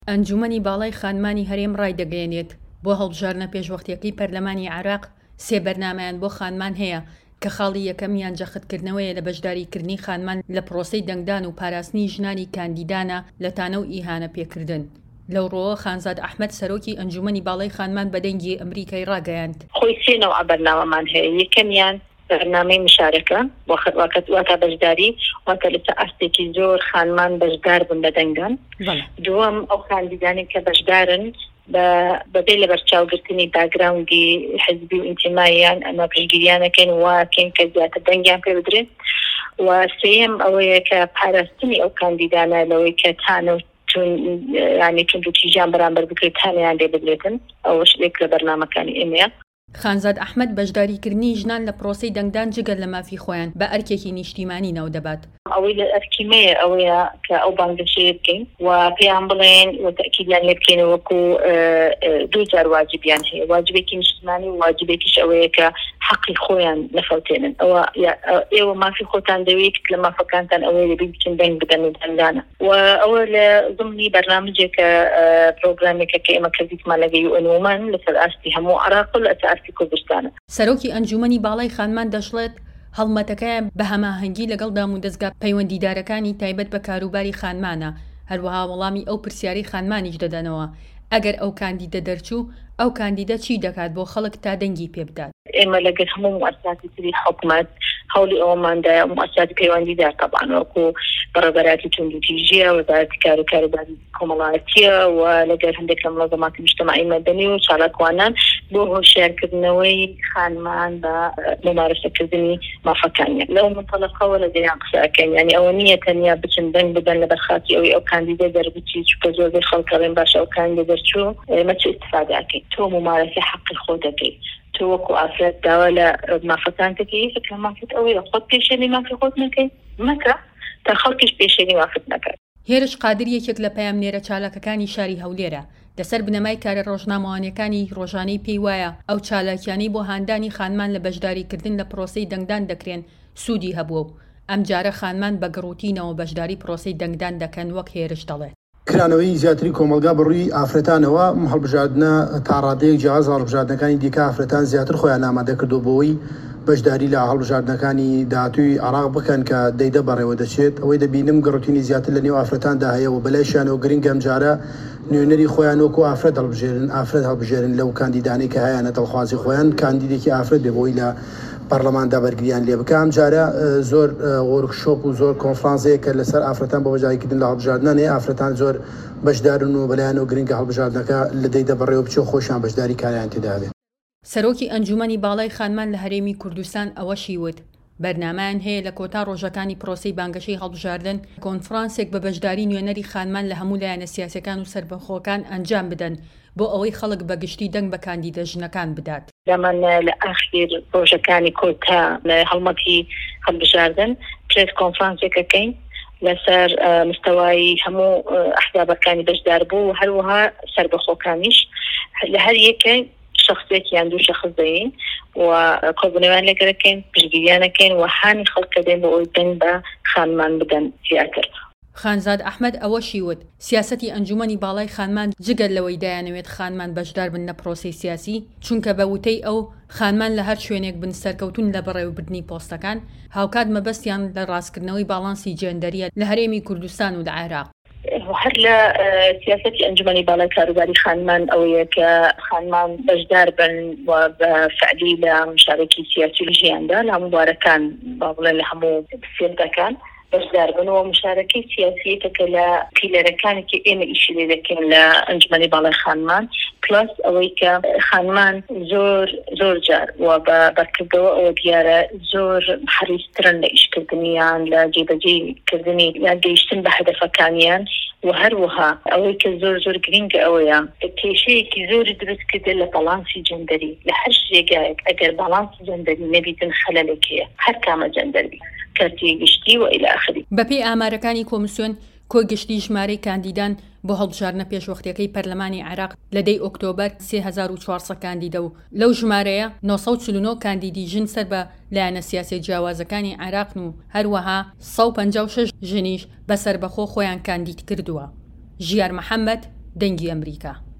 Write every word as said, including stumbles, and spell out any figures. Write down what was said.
ئەنجومەنی باڵای خانمانی هەرێم ڕایدەگەیەنێت بۆ هەڵبژاردنە پێشوەختیەکەی پەرلەمانی عێراق سێ بەرنامەیان بۆ خانمان هەیە کە خاڵی یەکەمیان جەختکردنەوەیە لە بەشداریکردنی خانمان لە پرۆسەی دەنگدان و پاراستنی ژنانی کاندیدانە لە تانە و ئیهانە پێکردن. لەو ڕۆوە خانزاد ئەحمەد سەرۆکی ئەنجومەنی باڵای خانمان بە دەنگی ئەمریکای ڕاگەیاند. خۆی سێ نەوع بەرنامەمان هەیە. یەکەمیان بەرنامەی مشارەکە واتە بەشداری واتە لەسەر ئاستێکی زۆر خانمان بەشدار بن لە دەنگدان. دووەم ئەو کاندیدانی کە بەشدارن بەبێ لە بەرچاوگرتنی باگراوندی حزبی و ئینتیماییان ئەمە پشتگیریانەکەن واکەین کە زیاتر دەنگیان پێ بدرێت. و سێیەم ئەوەیە کە پاراستنی ئەو کاندیدانە لەوەی کە تانە ینی تونند و تیژیان بەرامبەر بکرێت تانیان لێ بدرێتن. ئەوەش یەک لە بەرنامەکانی ئێمەیە. خانزاد ئەحمەد بەشداریکردنی ژنان لە پرۆسەی دەنگدان جگەر لە مافی خۆیان بە ئەرکێکی نیشتیمانی ناو دەبات. ئەوەی لە ئەرکیمەیە ئەوەیە کە ئەو بانگەشەیە بکەین و پێیان بڵێن و تەکیدیان لێ بکەین وەکو دوو جار واجبیان هەیە. واجبێکی نیشتیمانی و واجبێکیش ئەوەیە کە حەقی خۆیان نەفەوتێنن. ئەوە ئێوە مافی خۆتان دەوێت لە مافەکانتان ئەوەیە لەبی بچن دەنگ بدەن و دەنگدانە. و ئەوە لە ضمنی بەرنامجێکە پرۆگرامێکە کە ئێمە کردیتمان لەگە یو ئێن وومەن لەسەر ئاستی هەموو عێراق و لەسەر ئاستی کوردستانە. سەرۆکی ئەنجومەنی باڵای خانمان دەشڵێت هەڵمەتەکەیان بە هەماهەنگی لەگەڵ دام و دەستگا پەیوەندیدارەکانی تایبەت بە کاروباری خانمانە، هەروەها وەڵامی ئەو پرسیارەی خانمانیش دەدەنەوە ئەگەر ئەو کاندیدە دەرچوو ئەو کاندیدە چی دەکات بۆ خەڵک تا دەنگی پێ بدات. ئێمە لەگەڵ هەموو موەسساتی تری حکوومەت هەوڵی ئەوماندایە موەسساتی پەیوەندیدار تەبعاً وەکو بەڕێبەراتی تونند و تیژیە، وەزارەتی کار و کاروباری کۆمەڵایەتیە و لەگەڵ هەندێک لە مەنظەماتی نیشتیماعی مەدەنی و چالاکوانان بۆ هۆشیارکردنەوەی خانمان بە ممارەسەکردنی مافەکانیان. لەو منتەڵەقەوە لە دەیان قسەکەین، یعنی ئەوە نییە تەنیا بچن دەنگ بدەن لە بەرخاتی ئەوەی ئەو کاندیدە دەربچی چونکە زۆربەی خەڵک دەڵێن باشە ئەو کاندیدە دەرچوو ئێمە چ ئیستیفادەکەین. تۆ ممارەسەی حەقی خۆ دەکەیت، تۆ وەکو ئافرەت داوا لە مافەکان دەکەی فکر مافەت ئەوەیە خۆت پێشێنی مافی خۆت نەکەی مەکە تا خەڵکیش پێشێنی مافت نەکات. هێرش قادر یەکێک لە پەیامنێرە چالاکەکانی شاری هەولێرە لەسەر بنەمای کارە ڕۆژنامەوانیەکانی ڕۆژانەی پێی وایە ئەو چالاکیانەی بۆ هاندانی خانمان لە بەشداریکردن لە پرۆسەی دەنگدان دەکرێن سوودی هەبووە و ئەم جارە خانمان بە گڕوتینەوە بەشداری پرۆسەی دەنگدان دەکەن وەک هێرش دەڵێت. کرانەوەی زیاتری کۆمەلگا بڕووی ئافرەتانەوە هەڵبژاردنە تا ڕادەیەک جیاواز هەڵبژاردنەکانی دیکە ئافرەتان زیاتر خۆیان ئامادە کردو بۆەوەی بەشداری لە هەڵبژاردنەکانی داهاتووی عێراق بکەن کە دەیدە بەڕێوە دەچێت. ئەوەی دەبینم گڕوتینی زیاتر لە نێو ئافرەتاندا هەیە و بەلایشیانەوە گرنگە ئەم جارە نوێنەری خۆیان وەکو ئافرەت هەڵبژێرن ئافرەت هەڵبژێرن لەو کاندیدانی کە هەیەە دڵخوازی خۆیان کاندیدێکی ئافرەت بێ بۆی لە پەرلەماندا بەرگریان لێ بکە. ئەم جارە زۆر وەرکشۆپ و زۆر کۆنفرانسەیە کە لەسەر ئافرەتان بە بەجاریکردن لە هەڵبژاردنان هەیە. ئافرەتان زۆر بەشدارن و بەلایەنەوە گرنگە هەڵبژاردنەکە لە دەیدە بەڕێوە بچێ خۆشیان بەشداری کاریان تێدا بێت. سەرۆکی ئەنجومەنی باڵای خانمان لە هەرێمی کوردستان ئەوەشی وت بەرنامەیان هەیە لە کۆتا ڕۆژەکانی پرۆسەی بانگەشەی هەڵبژاردن کۆنفرانسێک بە بەشداری نوێنەری خانمان لە هەموو لایەنە سیاسەکان و سەربەخۆکان ئەنجام بدەن بۆ ئەوەی خەڵک بەگشتی دەنگ بە کاندیدە ژنەکان بدات. لەمان لە ئاخیر ڕۆژەکانی کۆتا لە هەڵمەتی هەڵبژاردن پرێس کۆنفرانسێکەکەین لەسەر مستەوای هەموو ئەحزابەکانی بەشدار بوو و هەروەها سەربەخۆکانیش لە هەر یەکەی شخصێکیان دوو شخص دەین و کۆبوونەوەیان لەگەرەکەین پشتگیریانەکەین و هانی خەڵک دێن بۆ ئەوی دەنگ بە خانمان بدەن زیاتر. خانزاد ئەحمەد ئەوەشی وت سیاسەتی ئەنجومەنی باڵای خانمان جگەر لەوەی دایانەوێت خانمان بەشدار بن لە پرۆسەی سیاسی چونکە بە وتەی ئەو خانمان لە هەر شوێنێک بن سەرکەوتون لە بەڕێوەبردننی پۆستەکان هاوکات مەبەستیان لە ڕاستکردنەوەی باڵانسی جێندەریە لە هەرێمی کوردستان و لە عێراق. هەر لە سیاسەتی ئەنجومەنی باڵای کاروباری خانمان ئەوەیە کە خانمان بەشدار بن و بە فعلی لە مشارەکی سیاسی ژیاندا لە هەموو بارەکان با بڵێن لە هەموو سێردەکان بەشدار بنەوە مشارەکەی سیاسیەکە لە پیلەرەکانێکی ئێمە ئیشی لێ دەکەین لە ئەنجومەنی باڵای خانمان پلس ئەوەی کە خانمان زۆر زۆر جار و بە بەرکردەوە ئەوە دیارە زۆر حریصترن لە ئیشکردنیان لە جێبەجێکردنی یان گەیشتن بە هەدەفەکانیان و هەروەها ئەوەی کە زۆر زۆر گرنگە ئەوەیە کێشەیەکی زۆری دروست کردن لە باڵانسی جەندەری لە هەر شتێکایەک ئەگەر باڵانسی جەندەری نەبیتن خەلەلێکەیە هەر کامە جەندەری کارتی گشتی و إلى آخره. بەپێی ئامارەکانی کۆمیسیۆن کۆگشتی ژمارەی کاندیدان بۆ هەڵبژاردنە پێشوەختیەکەی پەرلەمانی عێراق لە دەی ئۆکتۆبەر سێ هەزار و چوارسەد کاندیدە و لەو ژمارەیە نۆ سەد و چل و نۆ کاندیدی ژن سەر بە لایەنە سیاسی جیاوازەکانی عێراقن و هەروەها سەد و پەنجا و شەش ژنیش بەسەربەخۆ خۆیان کاندید کردووە. ژیار محەممەد دەنگی ئەمریکا.